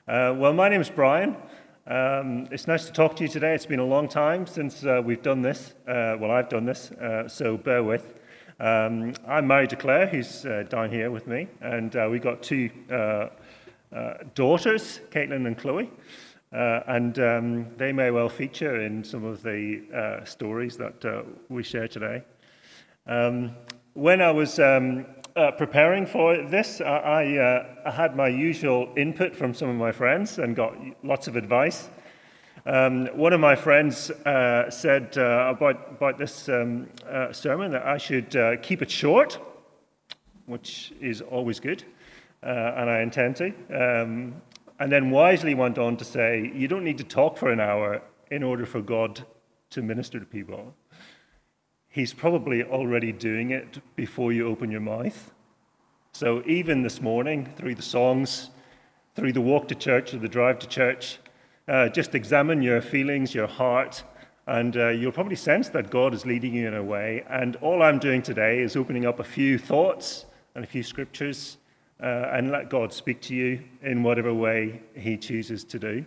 Well, my name is Brian. It's nice to talk to you today. It's been a long time since we've done this. I've done this, so bear with. I'm married to Claire, who's down here with me, and we've got two daughters, Caitlin and Chloe, and they may well feature in some of the stories that we share today. When I was preparing for this, I had my usual input from some of my friends and got lots of advice. One of my friends said about this sermon that I should keep it short, which is always good, and I intend to. And then wisely went on to say, you don't need to talk for an hour in order for God to minister to people. He's probably already doing it before you open your mouth. So even this morning, through the songs, through the walk to church or the drive to church, just examine your feelings, your heart, and you'll probably sense that God is leading you in a way. And all I'm doing today is opening up a few thoughts and a few scriptures and let God speak to you in whatever way he chooses to do.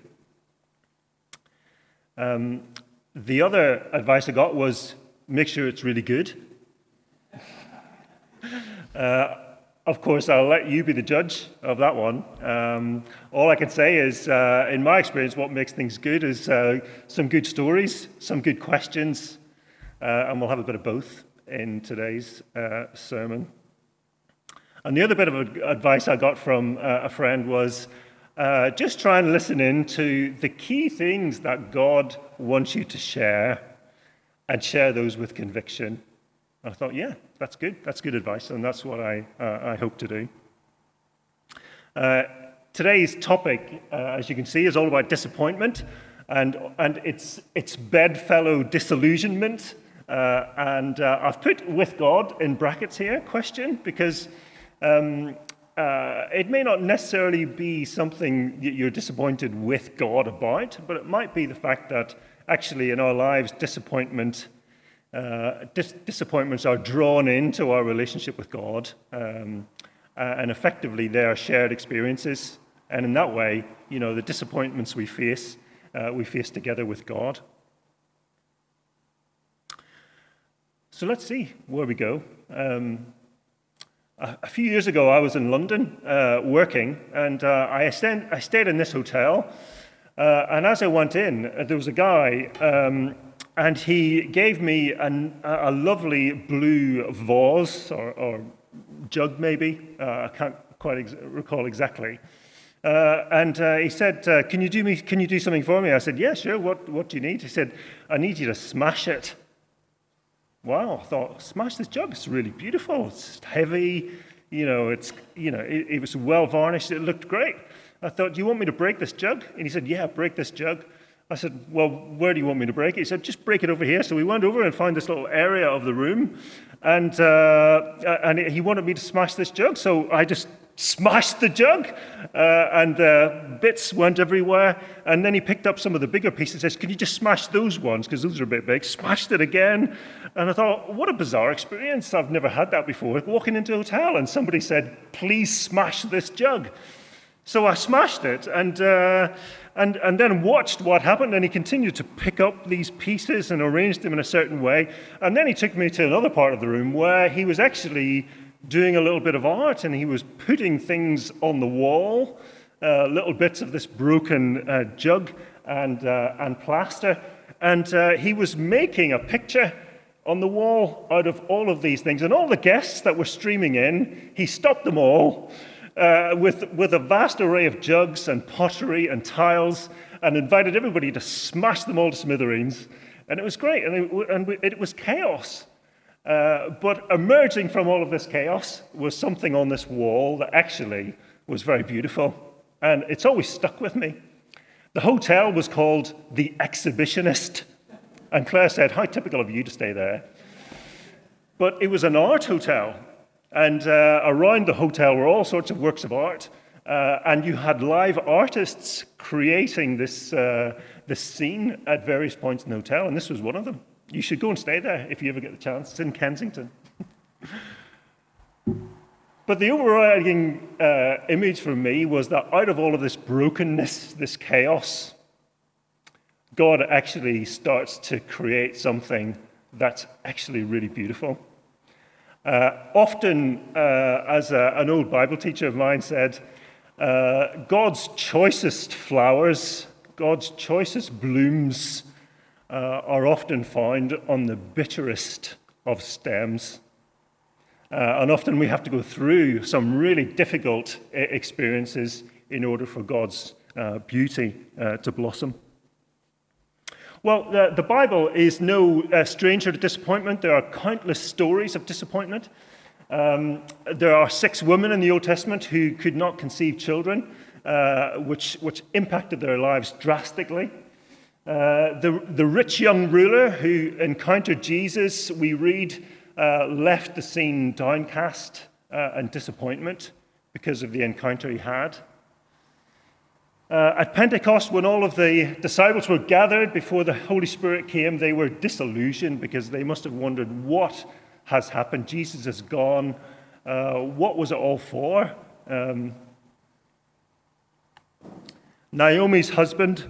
The other advice I got was, make sure it's really good. Of course, I'll let you be the judge of that one. All I can say is, in my experience, what makes things good is some good stories, some good questions, and we'll have a bit of both in today's sermon. And the other bit of advice I got from a friend was, just try and listen in to the key things that God wants you to share, and share those with conviction. I thought, yeah, that's good. That's good advice, and that's what I hope to do. Today's topic, as you can see, is all about disappointment, and it's bedfellow disillusionment. And I've put "with God" in brackets here, question, because it may not necessarily be something you're disappointed with God about, but it might be the fact that actually, in our lives, disappointments are drawn into our relationship with God, and effectively they are shared experiences. And in that way, the disappointments we face together with God. So let's see where we go. A few years ago, I was in London working, and I stayed in this hotel. And as I went in, there was a guy, and he gave me a lovely blue vase or jug, maybe. I can't quite recall exactly. And he said, "Can you do something for me?" I said, "Yeah, sure. What do you need?" He said, "I need you to smash it." Wow! I thought, smash this jug. It's really beautiful. It's heavy. It was well varnished. It looked great. I thought, do you want me to break this jug? And he said, yeah, break this jug. I said, well, where do you want me to break it? He said, just break it over here. So we went over and found this little area of the room, and he wanted me to smash this jug. So I just smashed the jug, and bits went everywhere. And then he picked up some of the bigger pieces and says, can you just smash those ones? Because those are a bit big. Smashed it again. And I thought, what a bizarre experience. I've never had that before. Walking into a hotel, and somebody said, please smash this jug. So I smashed it and then watched what happened, and he continued to pick up these pieces and arrange them in a certain way. And then he took me to another part of the room where he was actually doing a little bit of art, and he was putting things on the wall, little bits of this broken jug and plaster. And he was making a picture on the wall out of all of these things. And all the guests that were streaming in, he stopped them all. With a vast array of jugs and pottery and tiles, and invited everybody to smash them all to smithereens. And it was great, and it was chaos. But emerging from all of this chaos was something on this wall that actually was very beautiful. And it's always stuck with me. The hotel was called The Exhibitionist. And Claire said, how typical of you to stay there. But it was an art hotel. And around the hotel were all sorts of works of art. And you had live artists creating this scene at various points in the hotel. And this was one of them. You should go and stay there if you ever get the chance. It's in Kensington. But the overriding image for me was that out of all of this brokenness, this chaos, God actually starts to create something that's actually really beautiful. Often, as an old Bible teacher of mine said, God's choicest flowers, God's choicest blooms are often found on the bitterest of stems. And often we have to go through some really difficult experiences in order for God's beauty to blossom. Well, the Bible is no stranger to disappointment. There are countless stories of disappointment. There are 6 women in the Old Testament who could not conceive children, which impacted their lives drastically. The rich young ruler who encountered Jesus, we read, left the scene downcast and disappointment because of the encounter he had. At Pentecost, when all of the disciples were gathered before the Holy Spirit came, they were disillusioned because they must have wondered, what has happened? Jesus is gone. What was it all for? Naomi's husband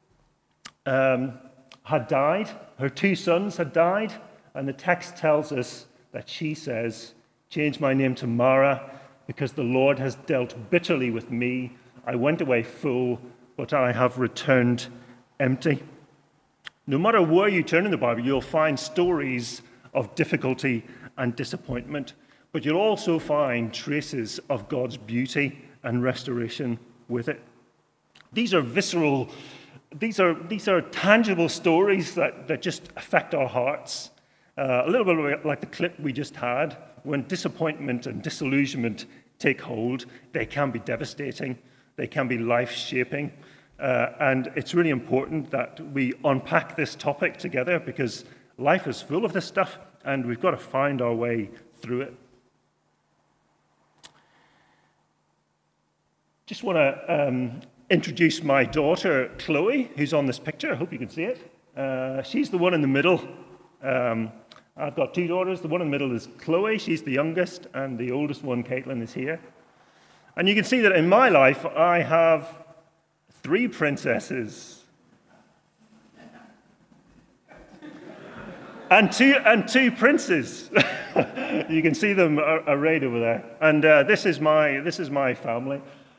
had died. Her 2 sons had died. And the text tells us that she says, "Change my name to Mara, because the Lord has dealt bitterly with me. I went away full, but I have returned empty." No matter where you turn in the Bible, you'll find stories of difficulty and disappointment, but you'll also find traces of God's beauty and restoration with it. These are visceral, these are tangible stories that just affect our hearts. A little bit like the clip we just had. When disappointment and disillusionment take hold, they can be devastating. They can be life-shaping. And it's really important that we unpack this topic together, because life is full of this stuff, and we've got to find our way through it. Just want to introduce my daughter, Chloe, who's on this picture. I hope you can see it. She's the one in the middle. I've got 2 daughters. The one in the middle is Chloe. She's the youngest, and the oldest one, Caitlin, is here. And you can see that in my life, I have 3 princesses and two princes. You can see them arrayed over there. And this is my family.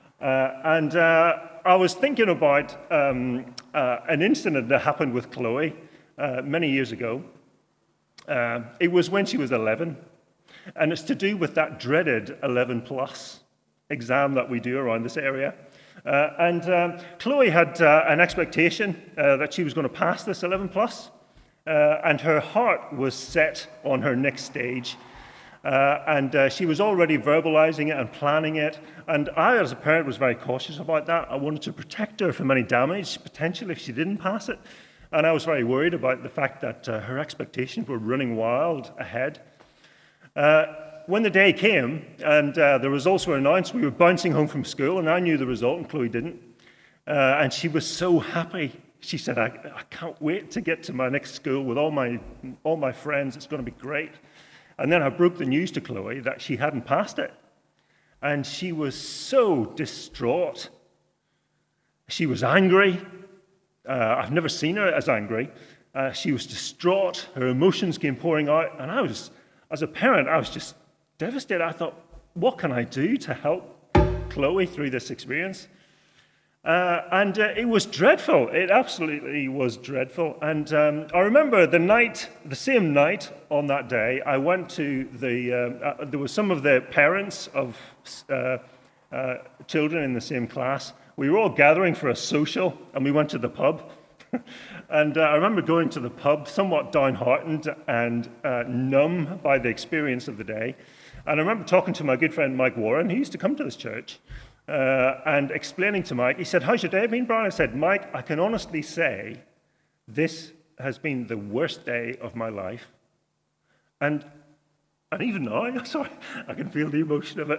I was thinking about an incident that happened with Chloe many years ago. It was when she was 11, and it's to do with that dreaded 11 plus exam that we do around this area. Chloe had an expectation that she was going to pass this 11 plus, and her heart was set on her next stage. She was already verbalizing it and planning it. And I, as a parent, was very cautious about that. I wanted to protect her from any damage, potentially, if she didn't pass it. And I was very worried about the fact that her expectations were running wild ahead. When the day came and the results were announced, we were bouncing home from school, and I knew the result, and Chloe didn't. And she was so happy. She said, I can't wait to get to my next school with all my friends. It's going to be great. And then I broke the news to Chloe that she hadn't passed it. And she was so distraught. She was angry. I've never seen her as angry. She was distraught. Her emotions came pouring out. And as a parent, I was just devastated. I thought, what can I do to help Chloe through this experience? It was dreadful. It absolutely was dreadful. And I remember the same night on that day, I went to there were some of the parents of children in the same class. We were all gathering for a social, and we went to the pub. And I remember going to the pub somewhat downhearted and numb by the experience of the day. And I remember talking to my good friend Mike Warren, who used to come to this church, and explaining to Mike. He said, "How's your day been, Brian?" I said, "Mike, I can honestly say this has been the worst day of my life." And even now, I'm sorry, I can feel the emotion of it.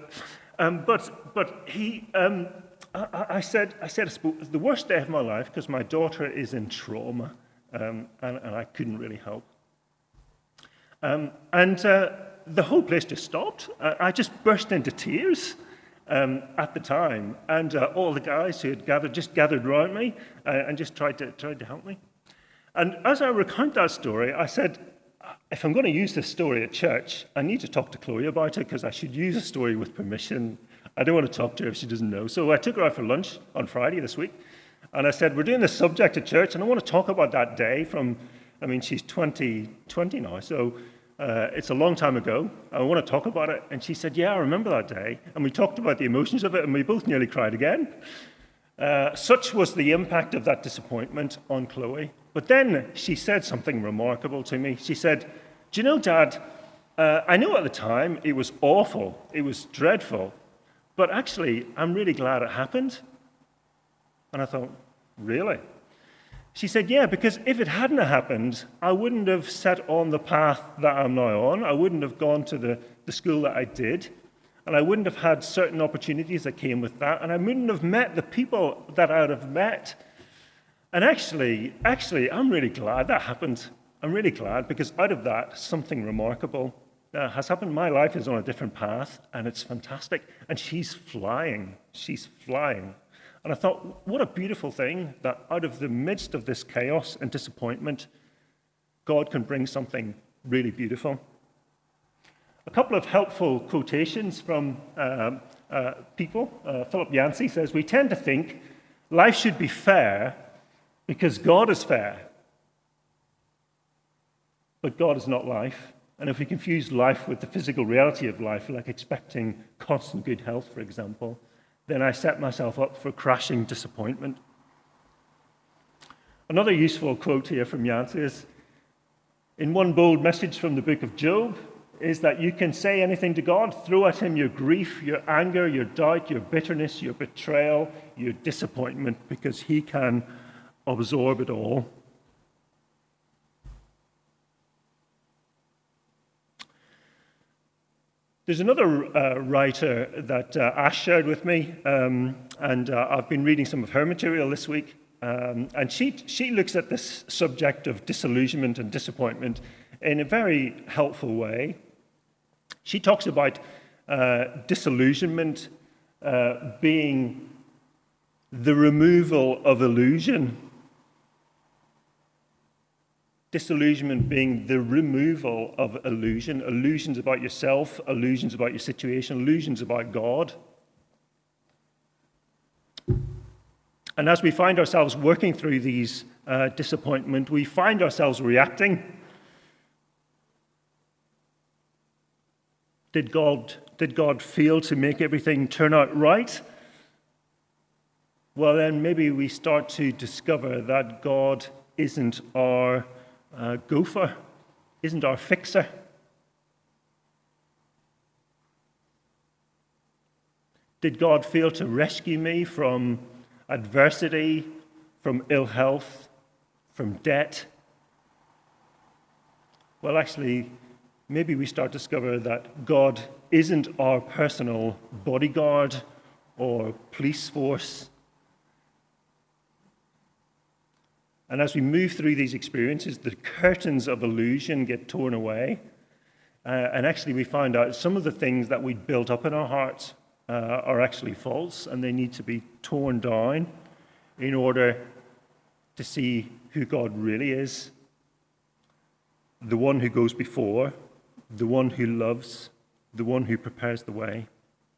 I said, the worst day of my life because my daughter is in trauma, and I couldn't really help. the whole place just stopped. I just burst into tears at the time, and all the guys who had gathered around me and just tried to help me. And as I recount that story, I said, if I'm going to use this story at church, I need to talk to Chloe about it because I should use a story with permission. I don't want to talk to her if she doesn't know. So I took her out for lunch on Friday this week, and I said, we're doing this subject at church, and I want to talk about that day she's 20 now, so it's a long time ago. I want to talk about it. And she said, yeah, I remember that day. And we talked about the emotions of it, and we both nearly cried again. Such was the impact of that disappointment on Chloe. But then she said something remarkable to me. She said, do you know, Dad, I know at the time it was awful, it was dreadful, but actually I'm really glad it happened. And I thought, really? She said, yeah, because if it hadn't happened, I wouldn't have set on the path that I'm now on. I wouldn't have gone to the school that I did. And I wouldn't have had certain opportunities that came with that. And I wouldn't have met the people that I'd have met. And actually, I'm really glad that happened. I'm really glad because out of that, something remarkable has happened. My life is on a different path, and it's fantastic. And she's flying. She's flying. And I thought, what a beautiful thing that out of the midst of this chaos and disappointment, God can bring something really beautiful. A couple of helpful quotations from people. Philip Yancey says, we tend to think life should be fair because God is fair. But God is not life. And if we confuse life with the physical reality of life, like expecting constant good health, for example, then I set myself up for crashing disappointment. Another useful quote here from Yancey is, in one bold message from the book of Job, is that you can say anything to God, throw at him your grief, your anger, your doubt, your bitterness, your betrayal, your disappointment, because he can absorb it all. There's another writer that Ash shared with me, and I've been reading some of her material this week, and she looks at this subject of disillusionment and disappointment in a very helpful way. She talks about disillusionment being the removal of illusion. Disillusionment being the removal of illusion, illusions about yourself, illusions about your situation, illusions about God. And as we find ourselves working through these disappointment, we find ourselves reacting. Did God fail to make everything turn out right? Well, then maybe we start to discover that God isn't our gopher, isn't our fixer. Did God fail to rescue me from adversity, from ill health, from debt? Well, actually, maybe we start to discover that God isn't our personal bodyguard or police force. And as we move through these experiences, the curtains of illusion get torn away. And actually we find out some of the things that we built up in our hearts are actually false, and they need to be torn down in order to see who God really is. The one who goes before, the one who loves, the one who prepares the way.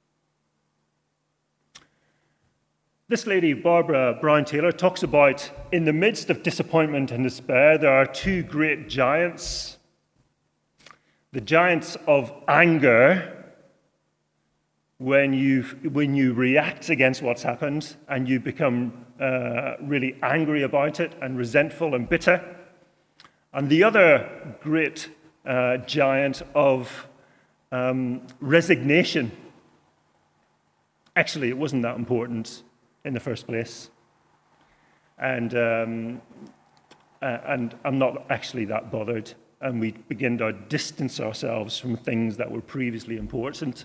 This lady, Barbara Brown Taylor, talks about in the midst of disappointment and despair, there are two great giants. The giants of anger, when you react against what's happened and you become really angry about it and resentful and bitter. And the other great giant of resignation. Actually, it wasn't that important in the first place. And I'm not actually that bothered. And we begin to distance ourselves from things that were previously important.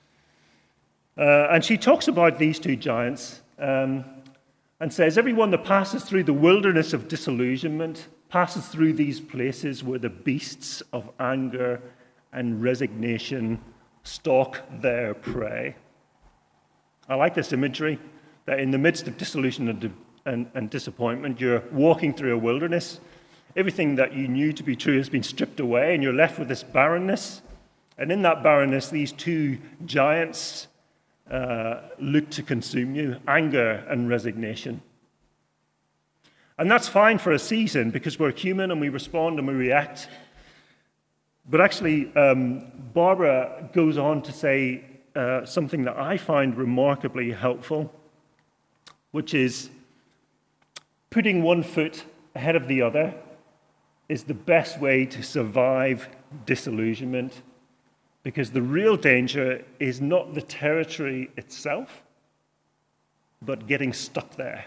And she talks about these two giants and says, everyone that passes through the wilderness of disillusionment passes through these places where the beasts of anger and resignation stalk their prey. I like this imagery that in the midst of disillusion and disappointment, you're walking through a wilderness. Everything that you knew to be true has been stripped away, and you're left with this barrenness. And in that barrenness, these two giants look to consume you, anger and resignation. And that's fine for a season because we're human and we respond and we react. But actually, Barbara goes on to say something that I find remarkably helpful, which is putting one foot ahead of the other is the best way to survive disillusionment, because the real danger is not the territory itself, but getting stuck there.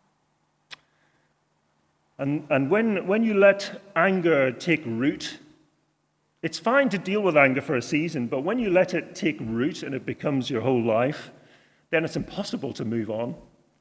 And when you let anger take root, it's fine to deal with anger for a season, but when you let it take root and it becomes your whole life, then it's impossible to move on.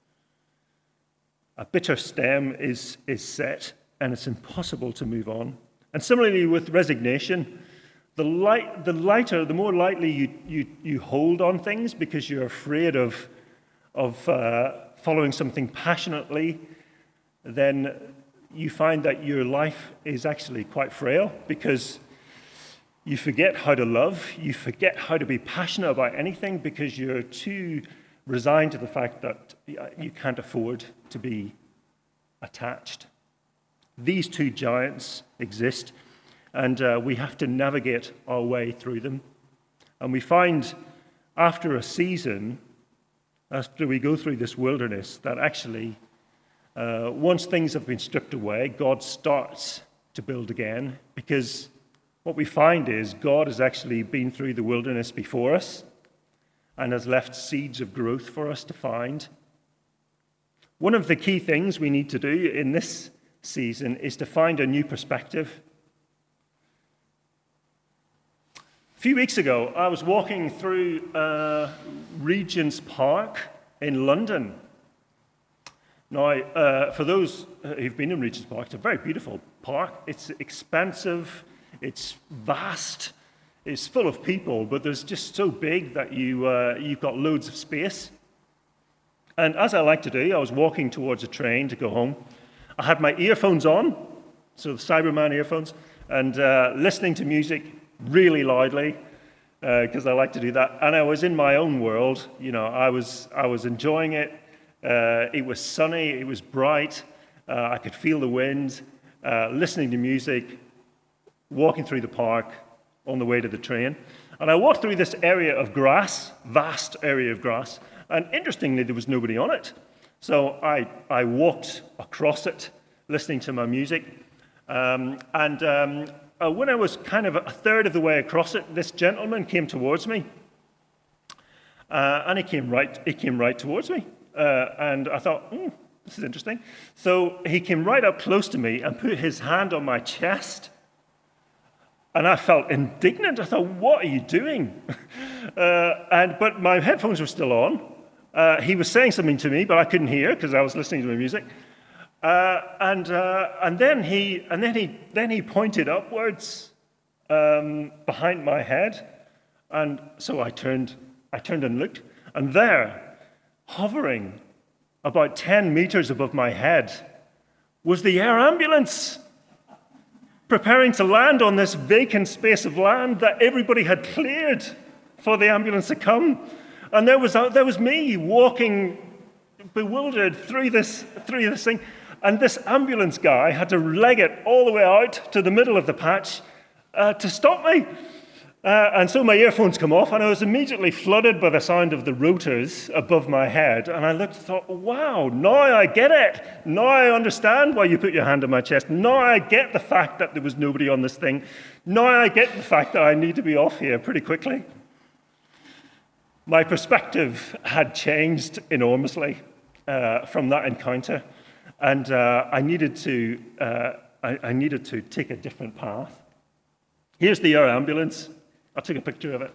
A bitter stem is set, and it's impossible to move on. And similarly with resignation, the more lightly you hold on things because you're afraid of following something passionately, then you find that your life is actually quite frail because you forget how to love, you forget how to be passionate about anything because you're too resigned to the fact that you can't afford to be attached. These two giants exist, and we have to navigate our way through them. And we find after a season, after we go through this wilderness, that actually once things have been stripped away, God starts to build again, because what we find is God has actually been through the wilderness before us and has left seeds of growth for us to find. One of the key things we need to do in this season is to find a new perspective. A few weeks ago, I was walking through Regent's Park in London. Now, for those who've been in Regent's Park, it's a very beautiful park. It's expansive, it's vast, it's full of people, but there's just so big that you've got loads of space. And as I like to do, I was walking towards a train to go home. I had my earphones on, so the Cyberman earphones, and listening to music really loudly, because I like to do that. And I was in my own world. You know, I was enjoying it. It was sunny, it was bright, I could feel the wind, listening to music, walking through the park on the way to the train. And I walked through this area of grass, vast area of grass, and interestingly, there was nobody on it. So I walked across it, listening to my music, and when I was kind of a third of the way across it, this gentleman came towards me, and he came right towards me. And I thought, this is interesting. So he came right up close to me and put his hand on my chest. And I felt indignant. I thought, what are you doing? But my headphones were still on. He was saying something to me, but I couldn't hear because I was listening to my music. And then he pointed upwards behind my head. And so I turned and looked. And there, hovering about 10 meters above my head, was the air ambulance, preparing to land on this vacant space of land that everybody had cleared for the ambulance to come. And there was me walking bewildered through this thing, and this ambulance guy had to leg it all the way out to the middle of the patch to stop me. And so my earphones come off, and I was immediately flooded by the sound of the rotors above my head. And I looked and thought, wow, now I get it. Now I understand why you put your hand on my chest. Now I get the fact that there was nobody on this thing. Now I get the fact that I need to be off here pretty quickly. My perspective had changed enormously from that encounter, and I needed to take a different path. Here's the air ambulance. I took a picture of it.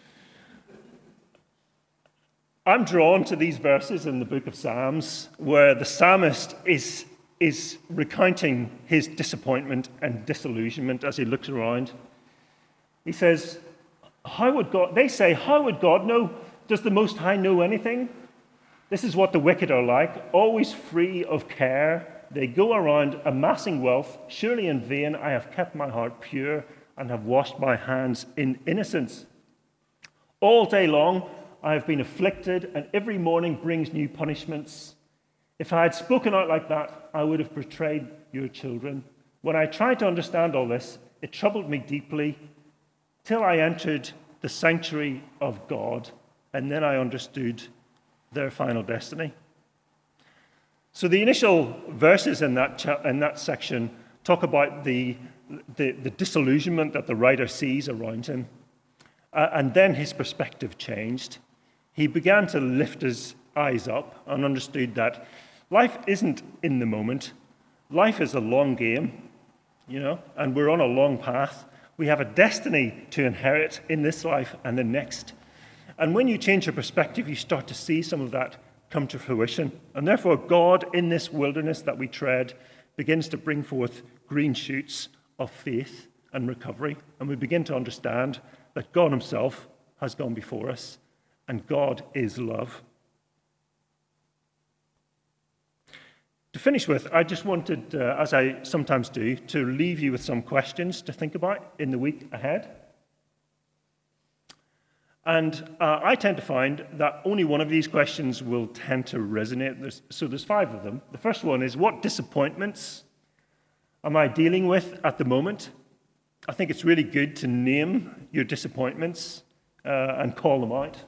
I'm drawn to these verses in the book of Psalms where the psalmist is recounting his disappointment and disillusionment as he looks around. He says, they say, how would God know? Does the Most High know anything? This is what the wicked are like, always free of care. They go around amassing wealth. Surely in vain I have kept my heart pure and have washed my hands in innocence. All day long I have been afflicted, and every morning brings new punishments. If I had spoken out like that, I would have betrayed your children. When I tried to understand all this, it troubled me deeply, till I entered the sanctuary of God, and then I understood their final destiny. So the initial verses in that section talk about the disillusionment that the writer sees around him. And then his perspective changed. He began to lift his eyes up and understood that life isn't in the moment. Life is a long game, and we're on a long path. We have a destiny to inherit in this life and the next. And when you change your perspective, you start to see some of that come to fruition. And therefore, God, in this wilderness that we tread, begins to bring forth green shoots of faith and recovery. And we begin to understand that God himself has gone before us, and God is love. To finish with, I just wanted, as I sometimes do, to leave you with some questions to think about in the week ahead. And I tend to find that only one of these questions will tend to resonate. So there's 5 of them. The first one is, what disappointments am I dealing with at the moment? I think it's really good to name your disappointments and call them out.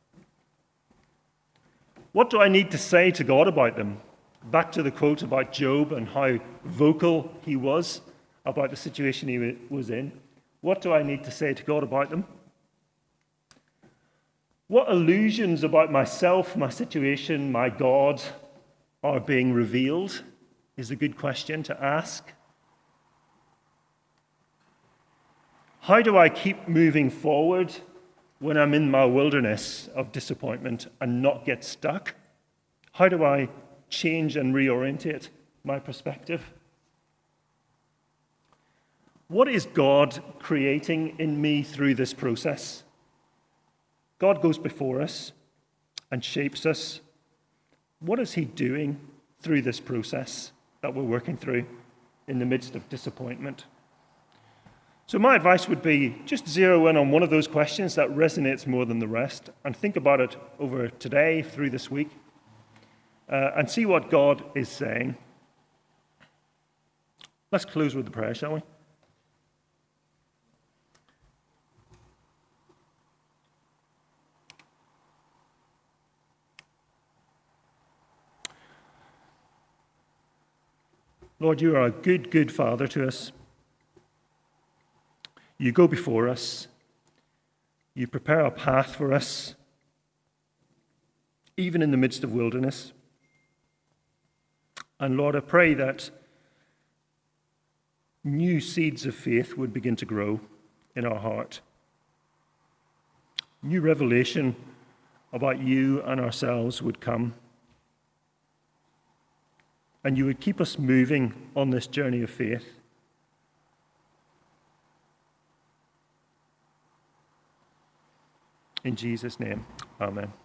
What do I need to say to God about them? Back to the quote about Job and how vocal he was about the situation he was in. What do I need to say to God about them? What illusions about myself, my situation, my God are being revealed is a good question to ask. How do I keep moving forward when I'm in my wilderness of disappointment and not get stuck? How do I change and reorientate my perspective? What is God creating in me through this process? God goes before us and shapes us. What is he doing through this process that we're working through in the midst of disappointment? So my advice would be just zero in on one of those questions that resonates more than the rest and think about it over today, through this week, and see what God is saying. Let's close with the prayer, shall we? Lord, you are a good, good Father to us. You go before us. You prepare a path for us, even in the midst of wilderness. And Lord, I pray that new seeds of faith would begin to grow in our heart. New revelation about you and ourselves would come. And you would keep us moving on this journey of faith. In Jesus' name, amen.